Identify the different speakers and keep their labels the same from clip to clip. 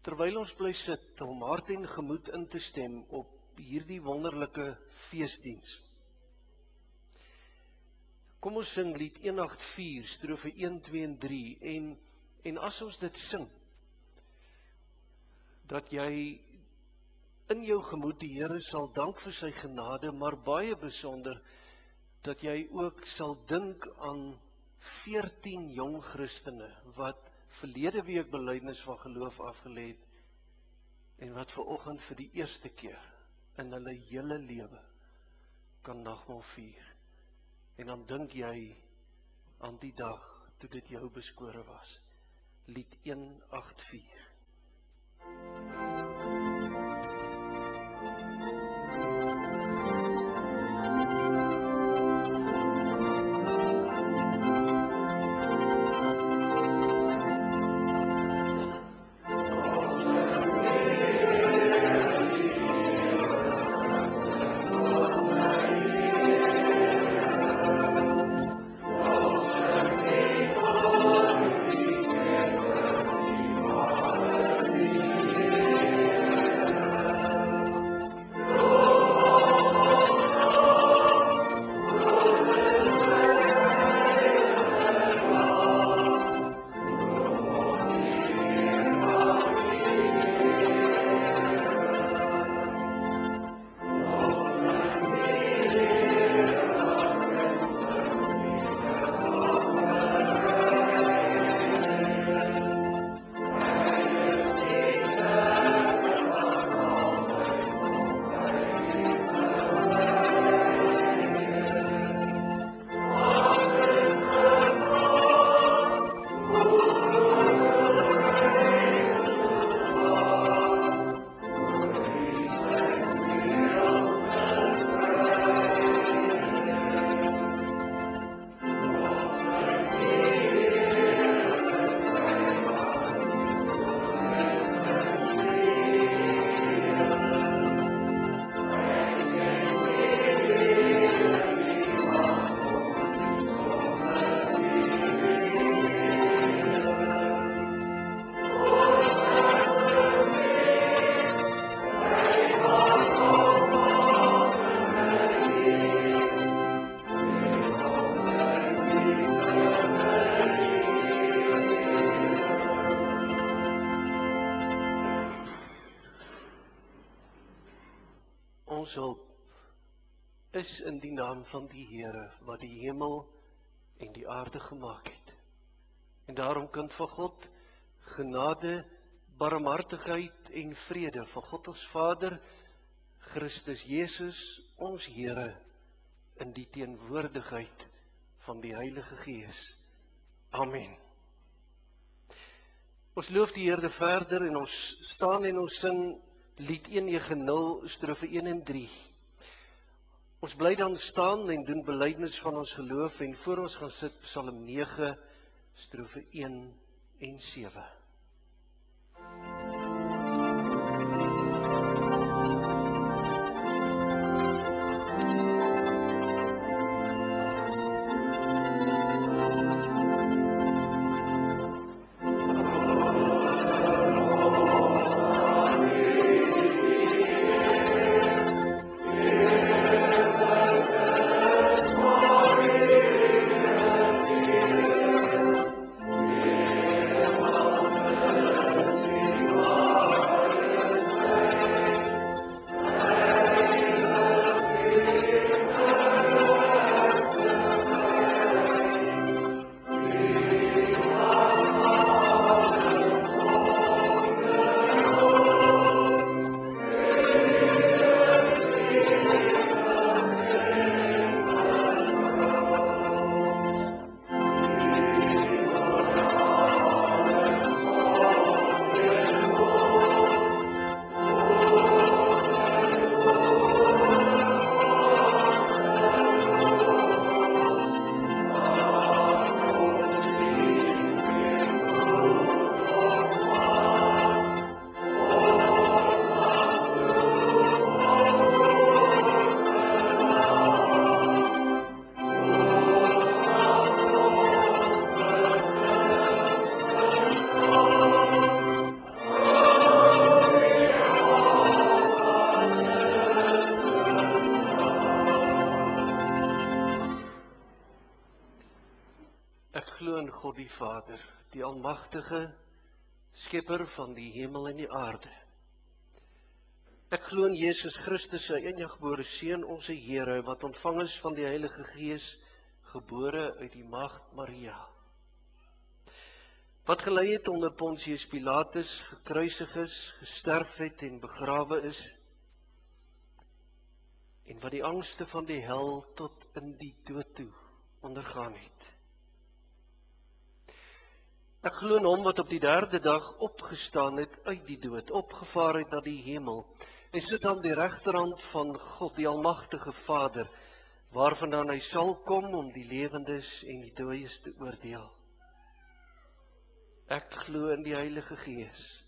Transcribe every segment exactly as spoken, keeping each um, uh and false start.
Speaker 1: Terwyl ons bly sit om hart en gemoed in te stem op hierdie wonderlike feesdiens. Kom ons sing lied een agt vier, strofe een, twee en drie, en, en as ons dit sing, dat jy in jou gemoed die Here sal dank vir sy genade, maar baie besonder, dat jy ook sal dink aan veertien jong Christene, wat verlede week belydenis van geloof afgelê het, en wat vanoggend vir die eerste keer in hulle hele lewe kan nagmaal vier. En dan dink jy aan die dag toe dit jou beskore was. Lied een agt vier. Ons hulp is in die naam van die Here, wat die hemel en die aarde gemaak het. En daarom kind van God, genade, barmhartigheid en vrede van God ons Vader, Christus Jesus, ons Here, in die teenwoordigheid van die Heilige Gees. Amen. Ons loof die Here verder en ons staan en ons sing lied een negentig, strofe een en drie. Ons bly dan staan en doen belydenis van ons geloof, en voor ons gaan sit Psalm nege, strofe een en sewe.
Speaker 2: Amen.
Speaker 1: Vader, die almagtige skepper van die hemel en die aarde. Ek glo in Jesus Christus, sy eniggebore Seun, onze Here, wat ontvang is van die Heilige Gees, gebore uit die maagd Maria, wat gelei het onder Pontius Pilatus, gekruisig is, gesterf het en begrawe is, en wat die angste van die hel tot in die dood toe ondergaan het. Ek glo in hom wat op die derde dag opgestaan het uit die dood, opgevaar het na die hemel, en sit aan die regterhand van God, die almagtige Vader, waarvandaan hy sal kom om die lewendes en die dooies te oordeel. Ek glo in die Heilige Gees.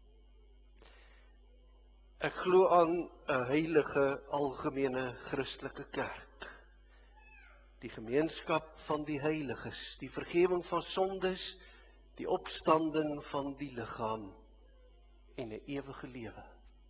Speaker 1: Ek glo aan 'n heilige algemene Christelike kerk, die gemeenskap van die heiliges, die vergifnis van sondes, die opstanding van die liggaam en 'n ewige lewe.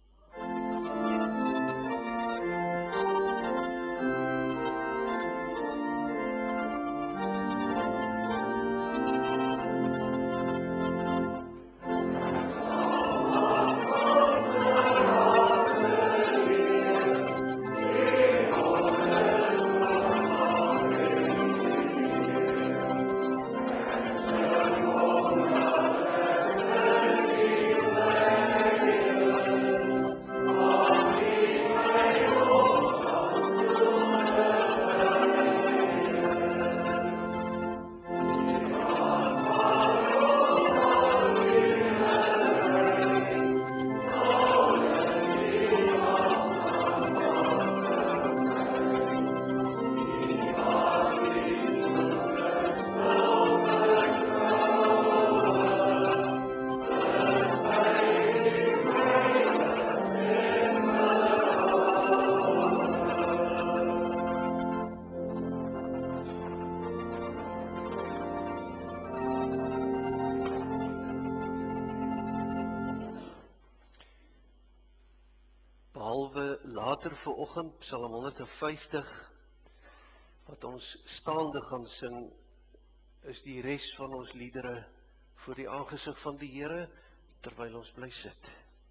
Speaker 1: Behalwe later vanoggend Psalm honderdvyftig, wat ons staande gaan sing, is die res van ons liedere voor die aangesig van die Here, terwyl ons bly sit.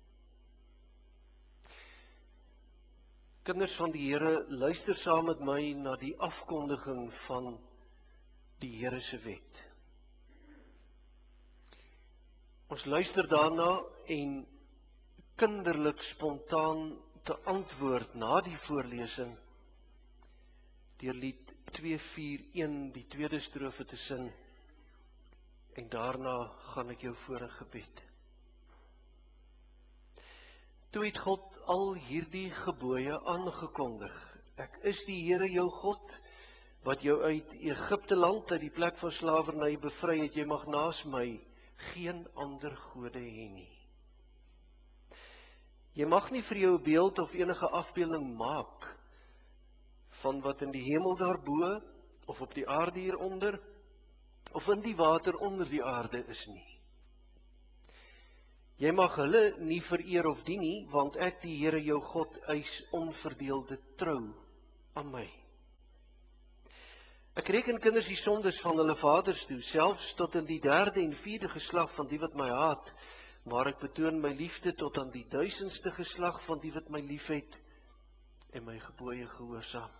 Speaker 1: Kinders van die Here, luister saam met my na die afkondiging van die Here se wet. Ons luister daarna en kinderlik spontaan te antwoord na die voorlesing deur lied twee vier een die tweede strofe te sing, en daarna gaan ek jou voor 'n gebed. Toe het God al hierdie gebooie aangekondig. Ek is die Here jou God, wat jou uit Egipte land, uit die plek van slawerny bevry het. Jy mag naas my geen ander gode hê nie. Jy mag nie vir jou 'n beeld of enige afbeelding maak van wat in die hemel daarbo, of op die aarde hieronder, of in die water onder die aarde is nie. Jy mag hulle nie vereer of dien nie, want ek, die Here jou God, eis onverdeelde trou aan my. Ek reken kinders die sondes van hulle vaders toe, selfs tot in die derde en vierde geslag van die wat my haat, maar ek betoon my liefde tot aan die duisendste geslag van die wat my liefhet en my gebooie gehoorsaam.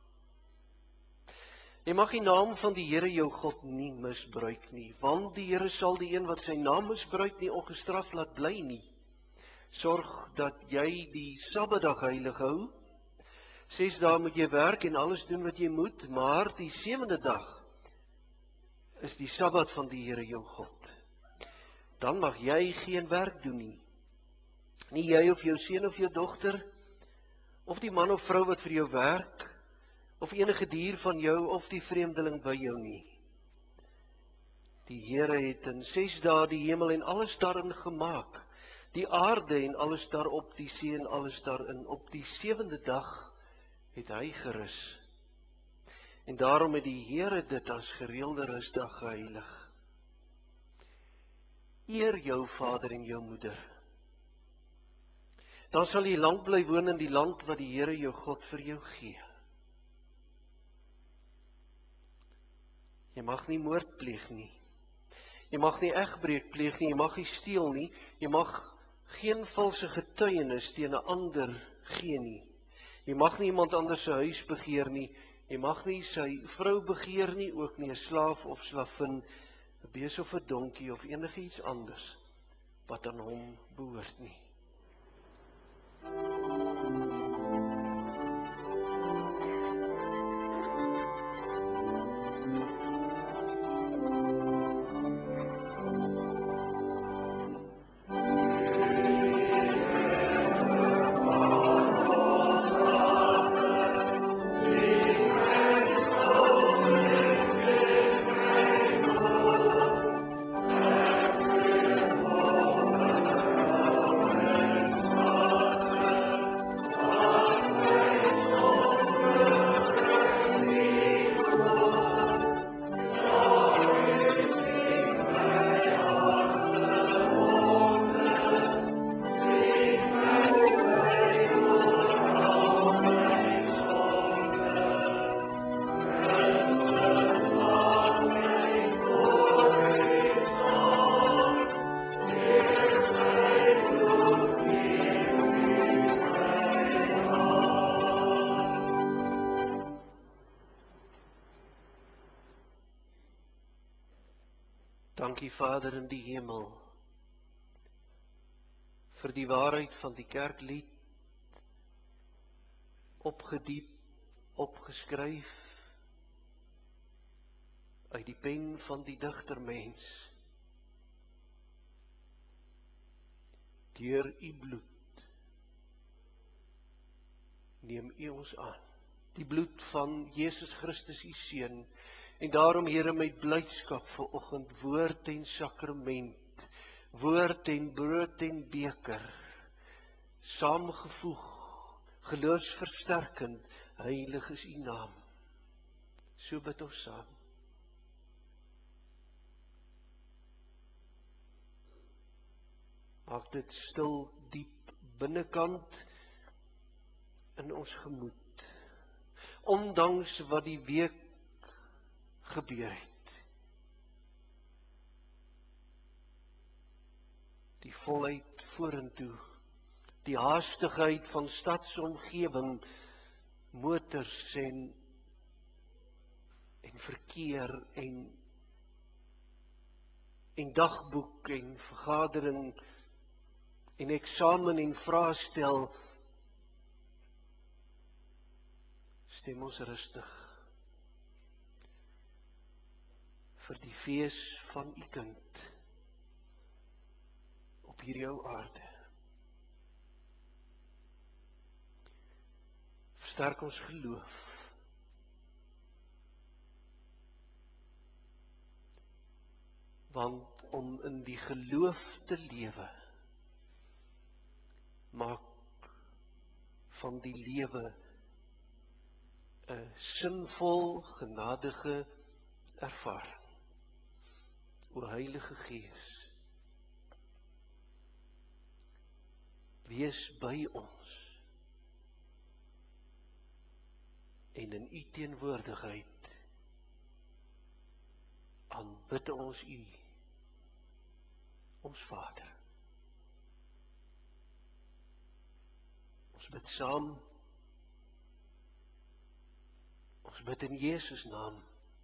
Speaker 1: Jy mag die naam van die Here jou God nie misbruik nie, want die Here sal die een wat sy naam misbruik nie ongestraf laat bly nie. Sorg dat jy die Sabbatdag heilig hou. Ses dae moet jy werk en alles doen wat jy moet, maar die sewende dag is die Sabbat van die Here jou God. Dan mag jy geen werk doen nie. Nie jy of jou seun of jou dogter, of die man of vrou wat vir jou werk, of enige dier van jou of die vreemdeling by jou nie. Die Here het in ses dae die hemel en alles daarin gemaak, die aarde en alles daarop, die see en alles daarin. Op die sewende dag het hy gerus. En daarom het die Here dit as gereelde rusdag geheilig. Eer jou vader en jou moeder. Dan sal jy lank bly woon in die land wat die Here jou God vir jou gee. Jy mag nie moord pleeg nie. Jy mag nie egbreek pleeg nie, jy mag nie steel nie, jy mag geen valse getuienis teen 'n ander gee nie. Jy mag nie iemand anders se huis begeer nie, jy mag nie sy vrou begeer nie, ook nie 'n slaaf of slavin, 'n bees of 'n donkie of enigiets anders wat aan hom behoort nie. Dankie Vader in die hemel vir die waarheid van die kerklied, opgediep, opgeskryf uit die pen van die digter mens. Deur u bloed neem u ons aan, die bloed van Jesus Christus u Seun. En daarom, Here, met blydskap vanoggend, woord en sakrament, woord en brood en beker, saamgevoeg, geloofsversterkend, heilig is u naam. So bid ons saam. Maak dit stil diep binnekant in ons gemoed, ondanks wat die week gebeur het. Die volheid vorentoe, die haastigheid van stadsomgewing, motors en, en verkeer en, en dagboek en vergadering en eksamen en vraestel, stem ons rustig vir die fees van u kind op hierdie ou aarde. Versterk ons geloof, want om in die geloof te lewe, maak van die lewe 'n sinvol, genadige ervaring. O Heilige Gees, wees by ons en in u teenwoordigheid aanbid ons u, ons Vader. Ons bid saam, ons bid in Jesus naam,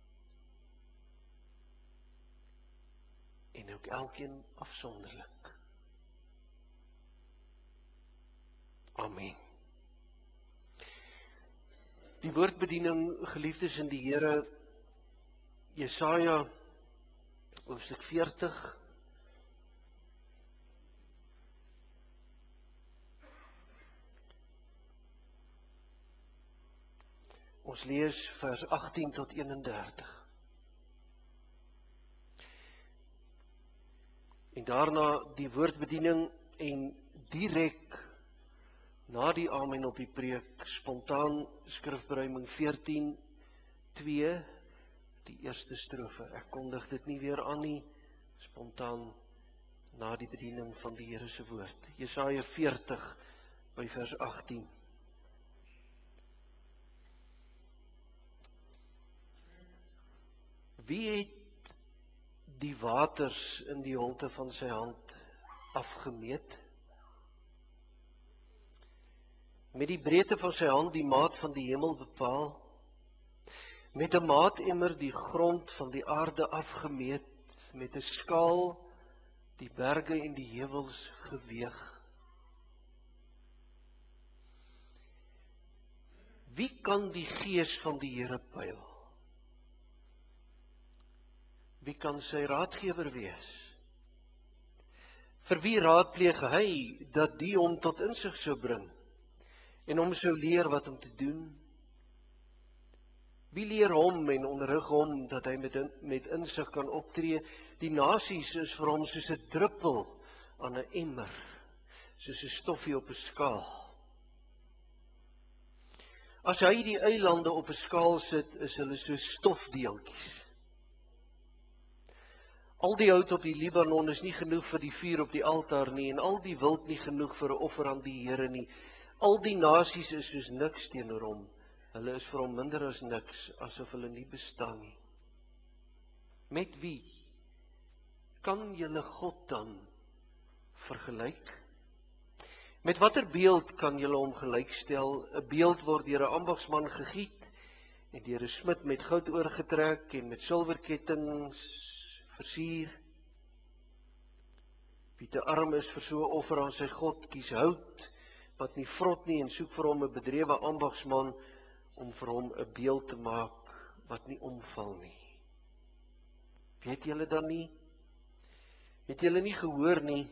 Speaker 1: en ook elkeen afsonderlik. Amen. Die woordbediening, geliefdes in die Here, Jesaja, hoofstuk veertig, ons lees vers agttien tot eenendertig. En daarna die woordbediening en direk na die amen op die preek, spontaan skrifberuiming veertien twee, die eerste strofe. Ek kondig dit nie weer aan nie, spontaan na die bediening van die Here se woord. Jesaja veertig by vers agttien. Wie het die waters in die holte van sy hand afgemeet? Met die breedte van sy hand die maat van die hemel bepaal? Met 'n maatemmer die grond van die aarde afgemeet, met 'n skaal die berge en die heuwels geweeg? Wie kan die gees van die Here pyl? Wie kan sy raadgewer wees? Vir wie raadpleeg hy dat die hom tot insig sou bring en hom sou leer wat om te doen? Wie leer hom en onderrig hom dat hy met, met insig kan optree? Die nasies is vir hom soos 'n druppel aan 'n emmer, soos 'n stoffie op 'n skaal. As hy die eilande op 'n skaal sit, is hulle so stofdeeltjies. Al die hout op die Libanon is nie genoeg vir die vuur op die altaar nie, en al die wild nie genoeg vir 'n offer aan die Here nie. Al die nasies is soos niks teenoor hom. Hulle is vir hom minder as niks, asof hulle nie bestaan nie. Met wie kan julle God dan vergelyk? Met watter beeld kan julle hom gelykstel? 'n Beeld word deur 'n ambagsman gegiet en deur 'n smid met goud oorgetrek en met silwerkettinge versier. Wie te arm is vir so 'n offer aan sy God, kies hout wat nie vrot nie en soek vir hom 'n bedrewe ambagsman om vir hom 'n beeld te maak wat nie omval nie. Weet julle dan nie? Het julle nie gehoor nie?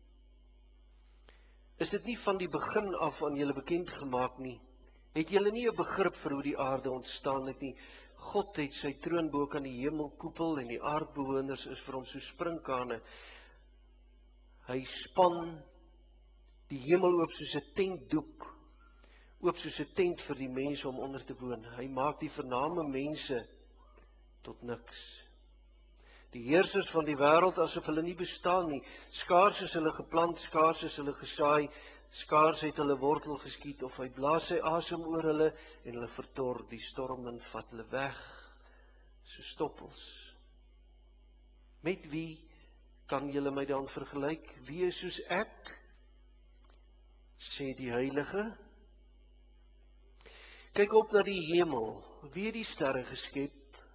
Speaker 1: Is dit nie van die begin af aan julle bekend gemaak nie? Het julle nie 'n begrip vir hoe die aarde ontstaan het nie? God het sy troon bo kan die hemelkoepel en die aardbewoners is vir hom so sprinkane. Hy span die hemel oop soos 'n tentdoek, oop soos 'n tent vir die mense om onder te woon. Hy maak die vername mense tot niks. Die heersers van die wêreld asof hulle nie bestaan nie. Skaars is hulle geplant, skaars is hulle gesaai, skaars het hulle wortel geskiet, of hy blaas sy asem oor hulle en hulle vertor, die stormen vat hulle weg, so stoppels. Met wie kan julle my dan vergelyk? Wie is soos ek? Sê die Heilige. Kyk op na die hemel, wie het die sterre geskep?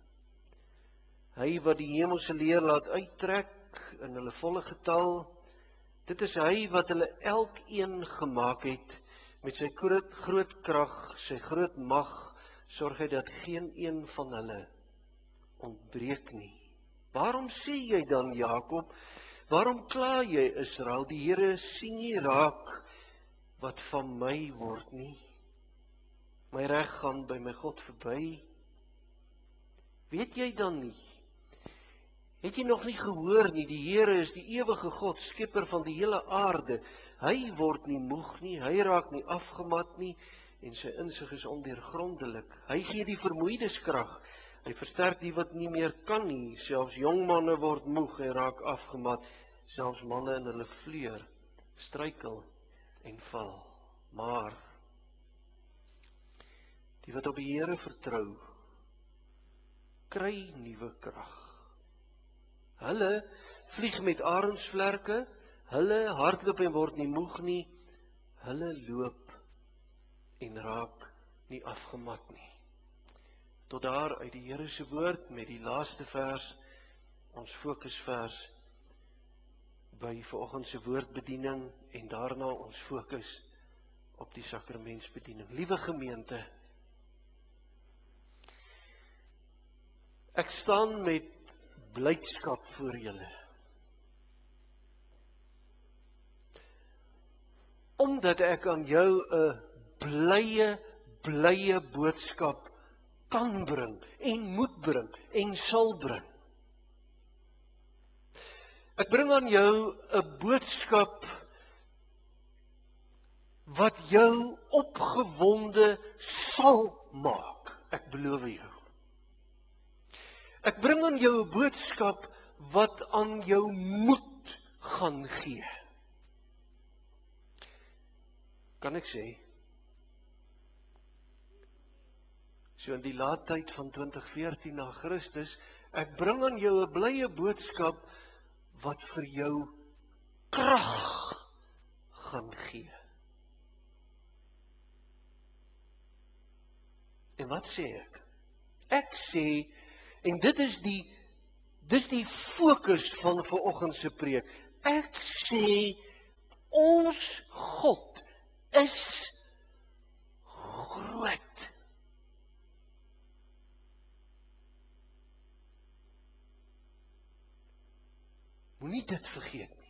Speaker 1: Hy wat die hemelse leer laat uittrek in hulle volle getal, dit is hy wat hulle elkeen gemaak het, met sy groot, groot krag, sy groot mag, sorg hy dat geen een van hulle ontbreek nie. Waarom sê jy dan, Jakob? Waarom kla jy, Israel? Die Here sien nie raak wat van my word nie. My reg gaan by my God verby. Weet jy dan nie? Het jy nog nie gehoor nie, die Here is die ewige God, skepper van die hele aarde. Hy word nie moeg nie, hy raak nie afgemat nie, en sy insig is ondeurgrondelik. Hy gee die vermoeides krag, hy versterk die wat nie meer kan nie. Selfs jong manne word moeg en raak afgemat, selfs manne in hulle vleur struikel en val. Maar die wat op die Here vertrou, kry nuwe krag. Hulle vlieg met arensvlerke, hulle hardloop en word nie moeg nie, hulle loop en raak nie afgemat nie. Tot daar uit die Here se woord met die laaste vers, ons fokusvers by vanoggend se woordbediening en daarna ons fokus op die sakramentsbediening. Liewe gemeente, ek staan met blydskap voor julle. Omdat ek aan jou 'n blye, blye boodskap kan bring en moet bring en sal bring. Ek bring aan jou 'n boodskap wat jou opgewonde sal maak. Ek beloof jou. Ek bring aan jou 'n boodskap wat aan jou moed gaan gee. Kan ek sê, so in die laattyd van twintig veertien na Christus, Ek bring aan jou 'n blye boodskap wat vir jou krag gaan gee. En wat sê ek? Ek sê, en dit is die dis die fokus van vanoggend se preek. Ek sê ons God is groot. Moenie dit vergeet nie.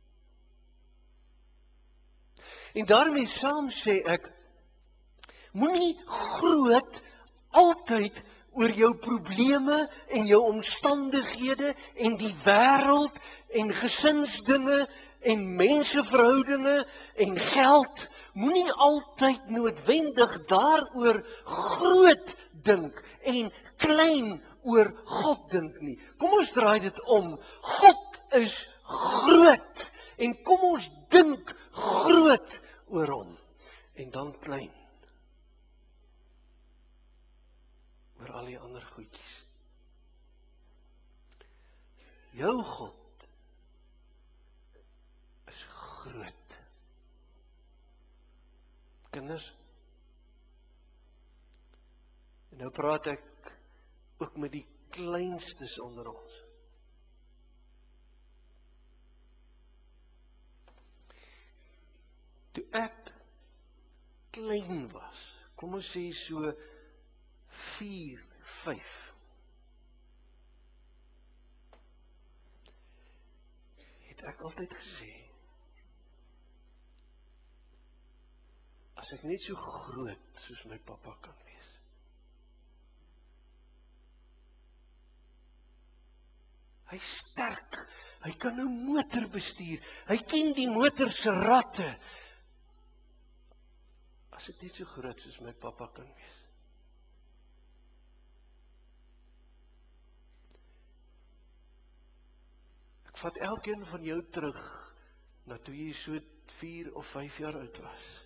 Speaker 1: En daarmee saam sê ek, moenie groot altyd oor jou probleme en jou omstandighede en die wêreld en gesinsdinge en menseverhoudinge en geld, moenie altyd noodwendig daaroor groot dink en klein oor God dink nie. Kom ons draai dit om. God is groot en kom ons dink groot oor hom en dan klein oor al die ander goedjies. Jou God is groot. Kinders, en nou praat ek ook met die kleinstes onder ons. Toe ek klein was, kom ons sê so vier, vyf, het ek altyd gesê, as ek net so groot soos my pappa kan wees. Hy is sterk, hy kan 'n motor bestuur, hy ken die motor se ratte. As ek net so groot soos my pappa kan wees. Ek vat elkeen van jou terug na toe jy so vier of vyf jaar oud was.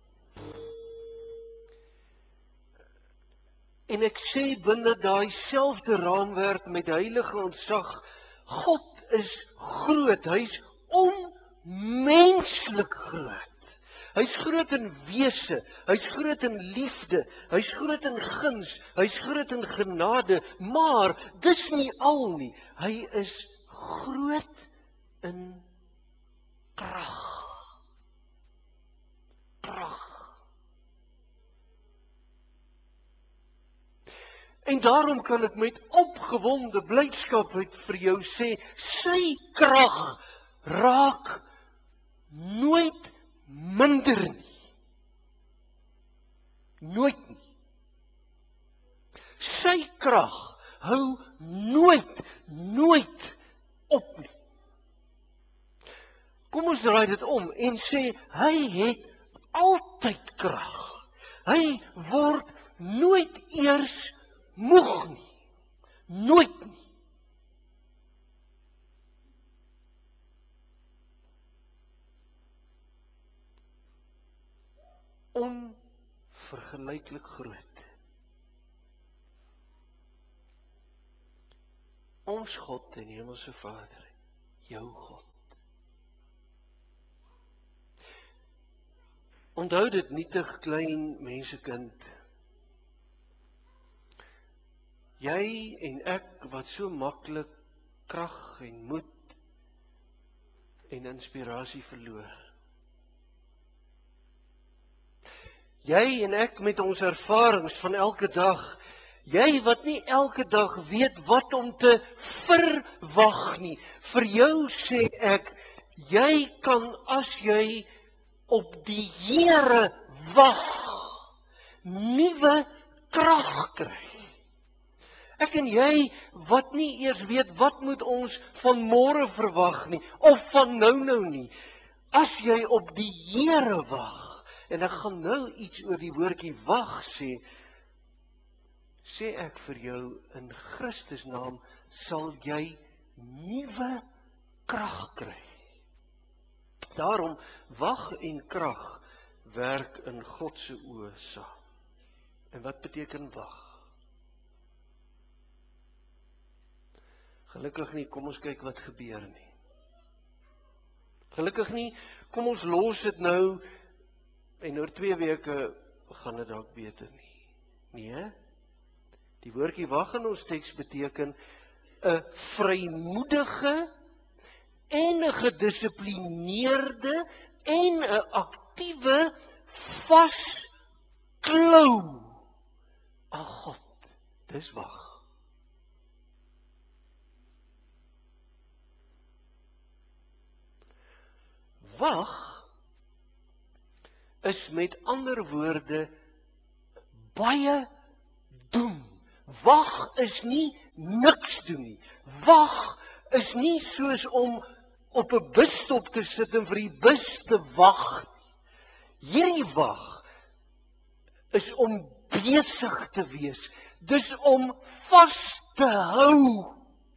Speaker 1: En ek sê binne daai selfde raamwerk met heilige ontsag, God is groot, hy's onmenslik groot. Hy's groot in wese, hy's groot in liefde, hy's groot in guns, hy's groot in genade, maar dis nie al nie. Hy is groot in krag. Krag. En daarom kan ek met opgewonde blydskap vir jou sê, sy krag raak nooit minder nie. Nooit nie. Sy krag hou nooit, nooit op nie. Kom ons draai dit om en sê, hy het altyd krag. Hy word nooit eers moeg nie. Nooit nie. Onvergelyklik groot. Ons God en Hemelse Vader, jou God. Onthou dit nietig klein mensekind. Jy en ek wat so maklik krag en moed en inspirasie verloor. Jy en ek met ons ervarings van elke dag. Jy wat nie elke dag weet wat om te verwag nie. Vir jou sê ek, jy kan as jy op die Here wag, nuwe krag kry. Ek en jy wat nie eers weet wat moet ons van môre verwag nie, of van nou nou nie. As jy op die Here wag, en ek gaan nou iets oor die woordjie wag sê, sê ek vir jou in Christus naam sal jy nuwe krag kry. Daarom wag en krag werk in God se oë saam. En wat beteken wag? Gelukkig nie, kom ons kyk wat gebeur nie. Gelukkig nie, kom ons los dit nou, en oor twee weke gaan dit dalk beter nie. Nee, die woordjie wag in ons teks beteken 'n vrymoedige en 'n gedissiplineerde en 'n aktiewe vasklou aan God. Dis wag. Wag is met ander woorde baie doen. Wag is nie niks doen nie. Wag is nie soos om op 'n busstop te sit en vir die bus te wag. Hierdie wag is om besig te wees. Dis om vas te hou.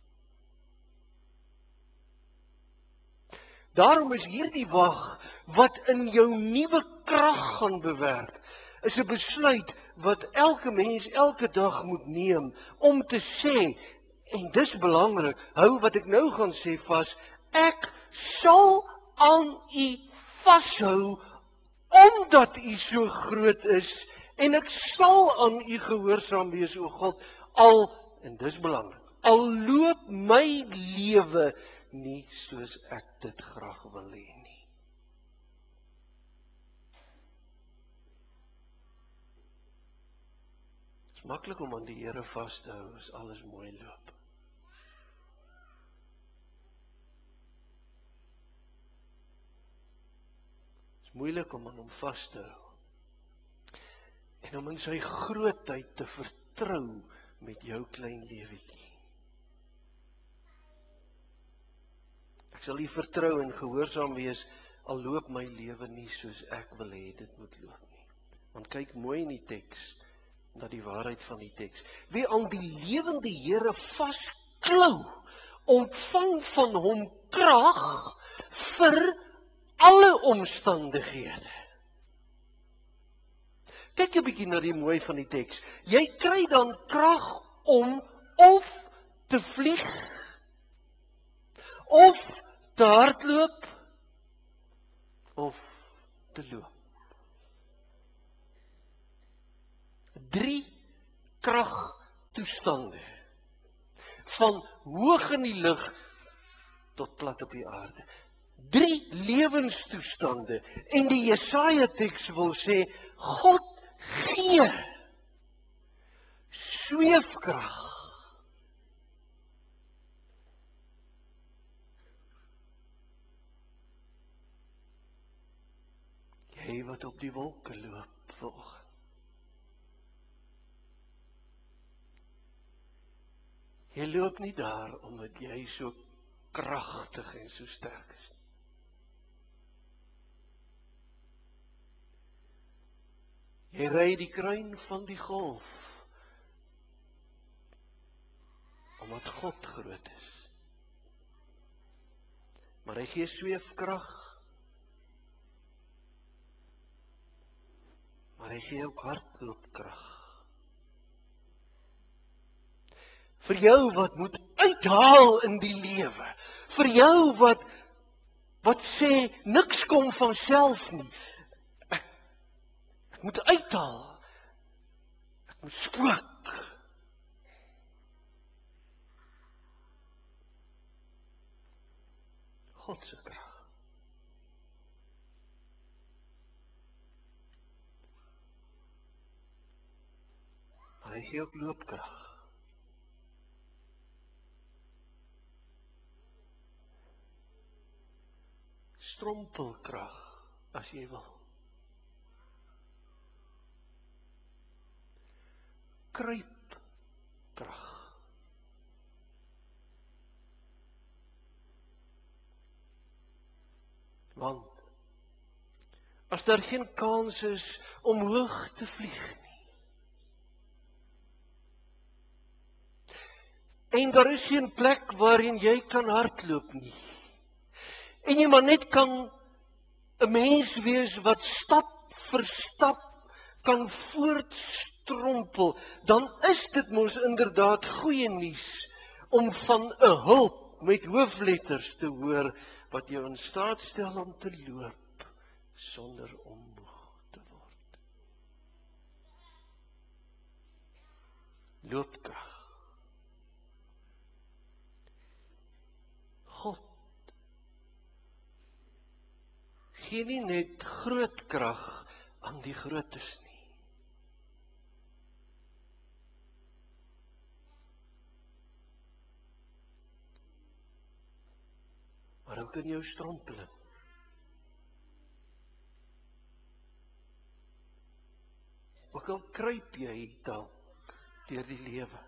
Speaker 1: Daarom is hierdie wag wat in jou nuwe krag gaan bewerk, is 'n besluit wat elke mens elke dag moet neem om te sê, en dis belangrik, hou wat ek nou gaan sê vas, ek sal aan U vashou omdat U so groot is en ek sal aan U gehoorsaam wees, o God, al, en dis belangrik, al loop my lewe nie soos ek dit graag wil hê nie. Het is maklik om aan die Here vas te hou as alles mooi loop. Het is moeilik om aan hom vas te hou. En om in sy grootheid te vertrou met jou klein lewetjie. Ek sal U vertrou en gehoorsaam wees, al loop my lewe nie soos ek wil hê dit moet loop nie. Want kyk mooi in die teks, na die waarheid van die teks. Wie aan die lewende Here vasklou, ontvang van hom krag vir alle omstandighede. Kyk 'n bietjie na die mooi van die teks. Jy kry dan krag om of te vlieg, of te hardloop, of te loop. Drie kragtoestande. Van hoog in die lug tot plat op die aarde. Drie lewenstoestande. En die Jesaja teks wil sê, God gee sweefkrag. Jy wat op die wolke loop vanoggend. Jy loop nie daar omdat jy so kragtig en so sterk is. Jy ry die kruin van die golf omdat God groot is. Maar hy gee sweefkrag, maar hy gee ook hardloopkrag. Vir jou wat moet uithaal in die lewe, vir jou wat wat sê niks kom van self nie. Ek, ek moet uithaal. Ek moet spook. God se krag. Maar hy gee ook loopkrag. Strompelkrag, as jy wil. Kruipkrag. Want as daar geen kans is om hoog te vlieg nie, en daar is geen plek waarin jy kan hardloop nie, en jy maar net kan 'n mens wees wat stap vir stap kan voortstrompel, dan is dit mos inderdaad goeie nuus om van 'n hulp met hoofletters te hoor wat jou in staat stel om te loop sonder om moeg te word. Loopkrag. God gee nie net groot krag aan die grootes nie. Maar ook in jou stroompeling. Ook al kruip jy dalk deur die lewe,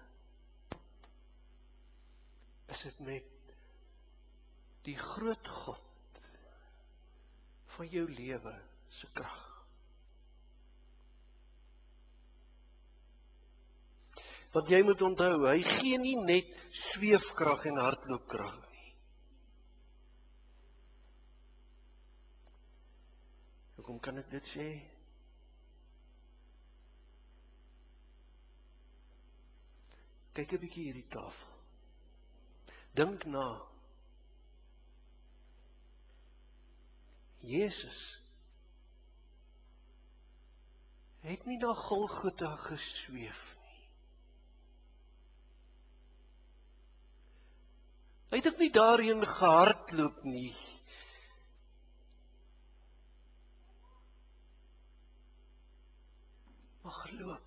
Speaker 1: is dit met die groot God van jou lewe se krag. Want jy moet onthou, hy gee nie net sweefkrag en hardloopkrag nie. Hoekom kan ek dit sê? Kyk 'n bietjie hierdie tafel. Dink na. Jesus het nie na Golgotha gesweef nie. Hy het ook nie daarheen gehardloop nie. Maar geloop.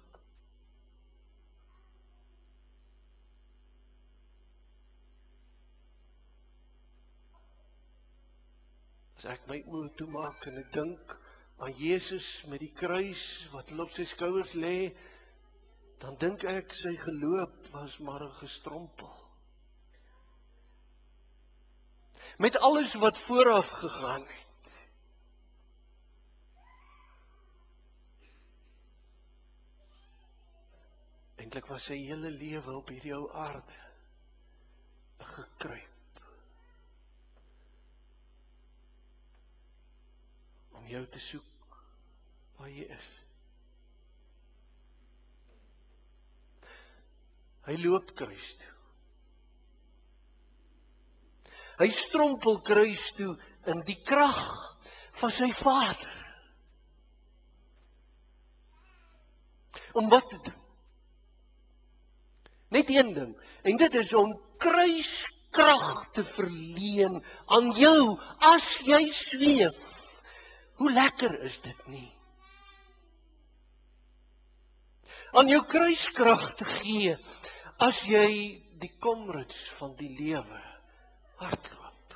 Speaker 1: As ek my oë toemaak en ek dink aan Jesus met die kruis wat op sy skouers lê, dan dink ek sy geloop was maar 'n gestrompel. Met alles wat vooraf gegaan het. Eintlik was sy hele lewe op hierdie ou aarde 'n gekruip. Om jou te soek waar jy is. Hy loop kruis toe. Hy strompel kruis toe in die krag van sy Vader. Om wat te doen? Net een ding, en dit is om kruiskrag te verleen aan jou as jy sweef. Hoe lekker is dit nie? Aan jou kruiskrag te gee as jy die komrits van die lewe hardloop.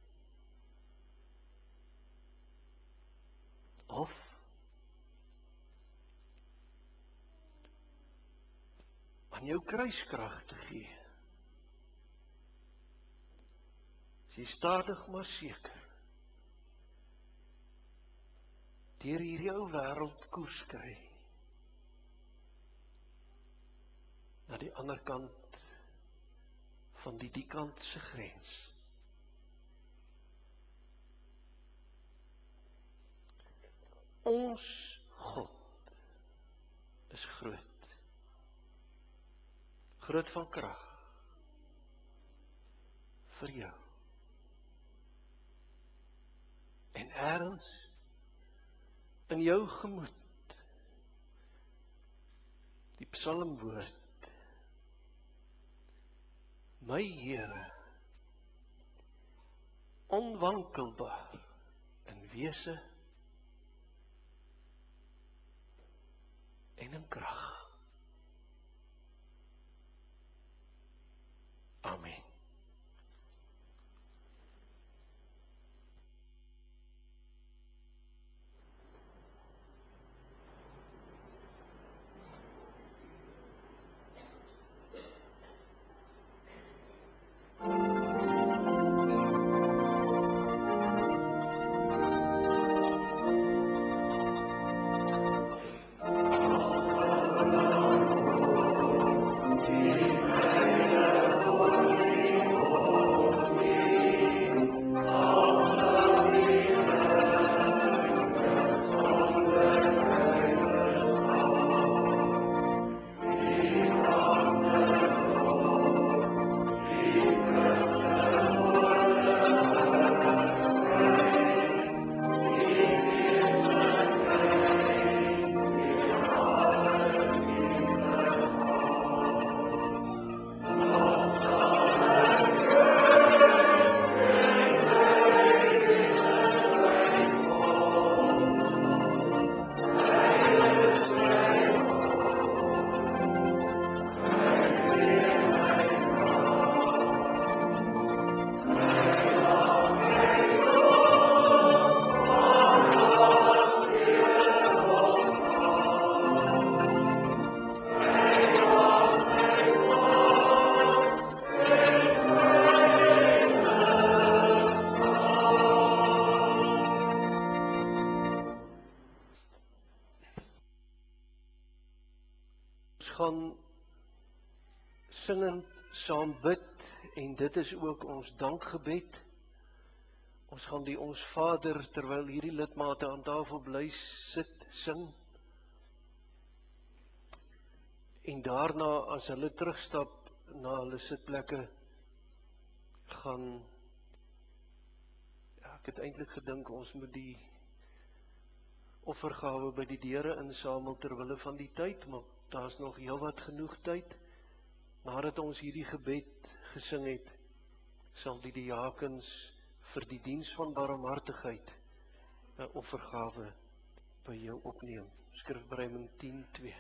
Speaker 1: Of aan jou kruiskrag te gee. As jy stadig maar seker deur hierdie ou wêreld koers kry. Na die ander kant van die die kant se grens. Ons God is groot. Groot van krag. Vir jou. En ergens in jou gemoed die psalmwoord: My Here, onwankelbaar in wese en in krag. Amen. Ons gaan singend saam bid en dit is ook ons dankgebed. Ons gaan die Ons Vader terwyl hierdie lidmate aan tafel bly sit sing. En daarna as hulle terugstap na hulle sitplekke gaan ja, ek het eintlik gedink ons moet die offergawe by die deure insamel terwille van die tyd, maar daar's nog heelwat genoeg tyd. Nadat ons hierdie gebed gesing het, sal die diakens vir die diens van barmhartigheid 'n offergawe by jou opneem. Skrifbereiding tien twee.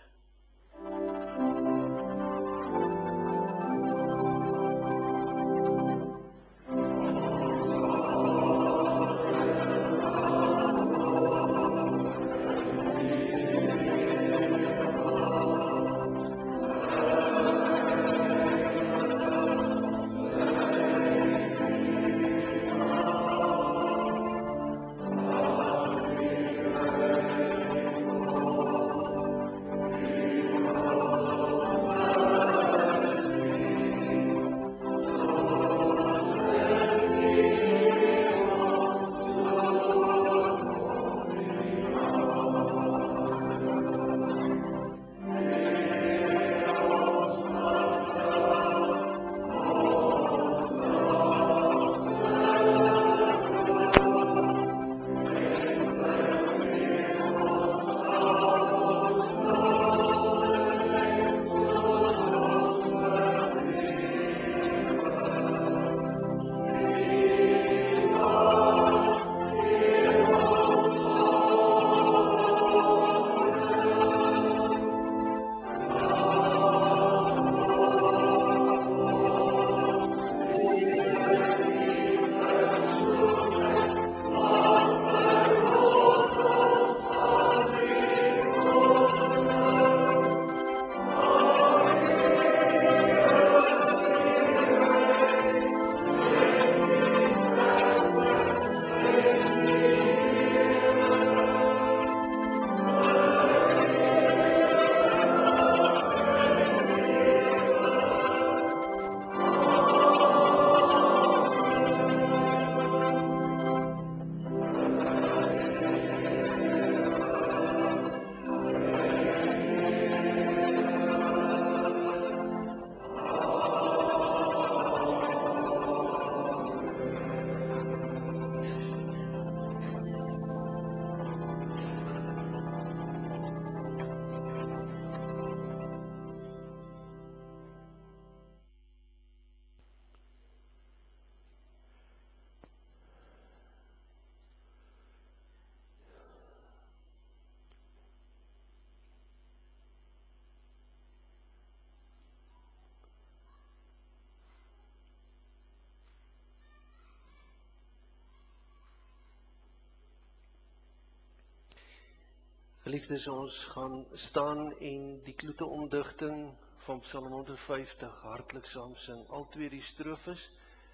Speaker 1: Geliefdes, ons gaan staan en die kloete omdigting van Psalm honderdvyftig hartlik saam sing, al twee die strofes.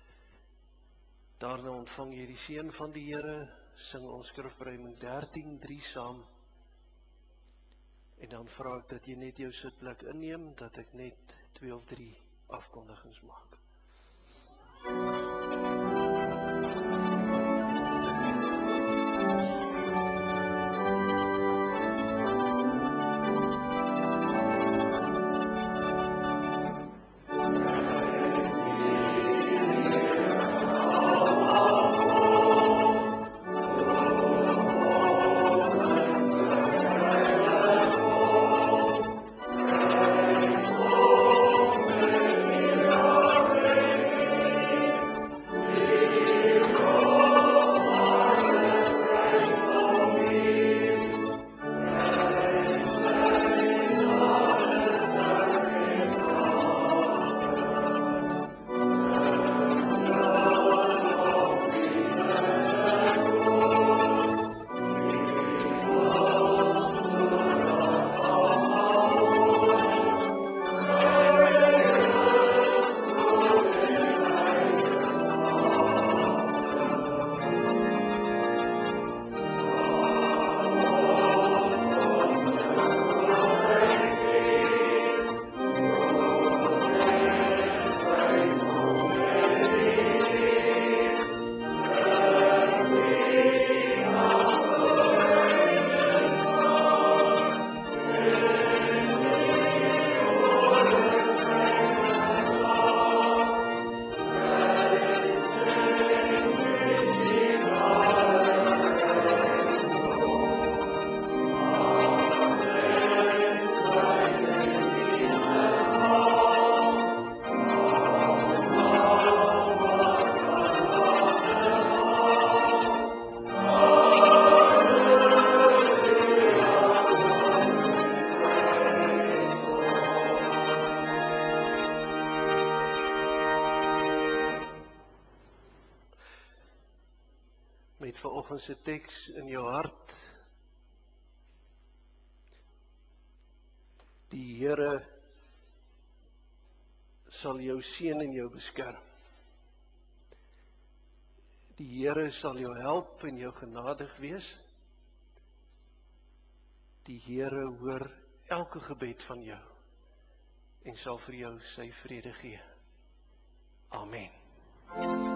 Speaker 1: Daarna ontvang jy die seën van die Here, sing ons skrifbereiding dertien drie saam. En dan vra ek dat jy net jou sitplek inneem, dat ek net twee of drie afkondigings maak. se teks in jou hart. Die Here sal jou seën en jou beskerm. Die Here sal jou help en jou genadig wees. Die Here hoor elke gebed van jou en sal vir jou sy vrede gee. Amen.